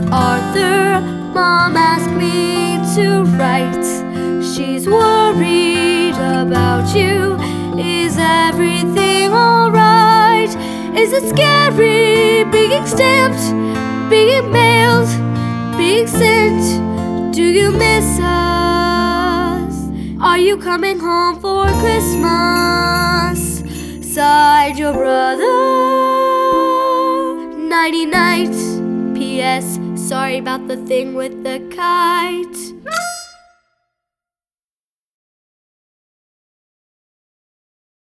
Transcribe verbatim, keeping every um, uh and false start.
Arthur, Mom asked me to write. She's worried about you. Is everything alright? Is it scary being stamped, being mailed, being sent? Do you miss us? Are you coming home for Christmas? Sighed your brother. Nighty night. P S. Sorry about the thing with the kite.